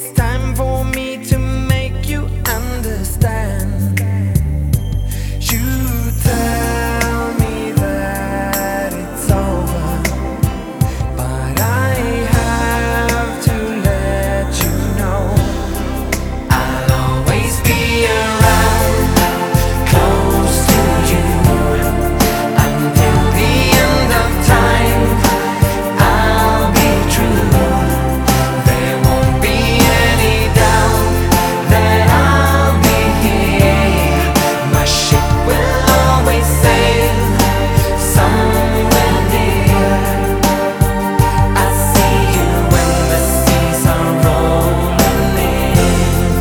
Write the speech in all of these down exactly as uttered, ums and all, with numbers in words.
It's time for me to make you understand. You tell me that it's over, but I have to let you know I'll always be around, close to you, until the end of time. I'll be true. There won't be any doubt that I'll be here. My ship will always sail somewhere near. I see you when the seas are rolling in.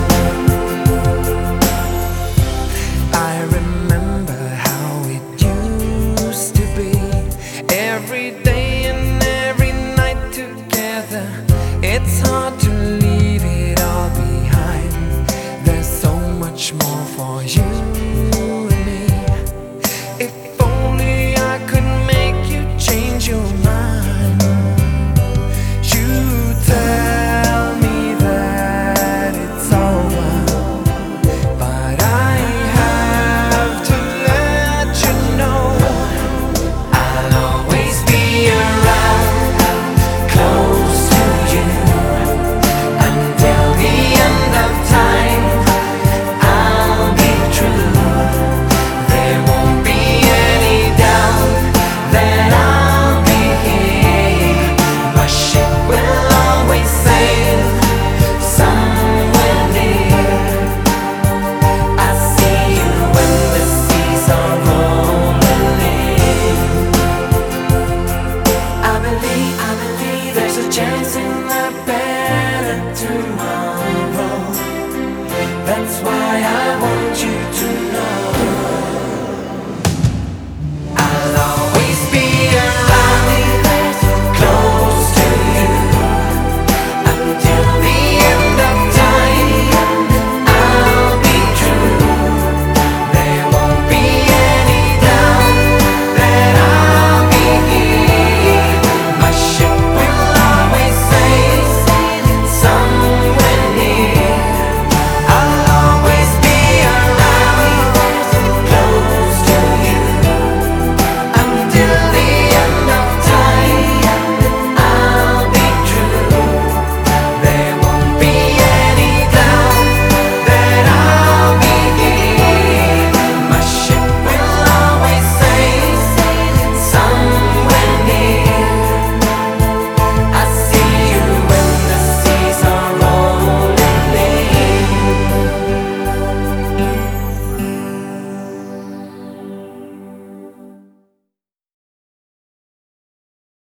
I remember how it used to be, every day and every night together. It's hard to leave it all behind. There's so much more for you and me. If only I could make you change your mind. You tell me that it's over, but I have to let you know I'll always be around, close to you, until the end of time. I'll be true. There won't be any doubt that I'll be here. My ship will always sail somewhere near. I see you when the seas are rolling in. I believe, I believe there's a chance in a better tomorrow.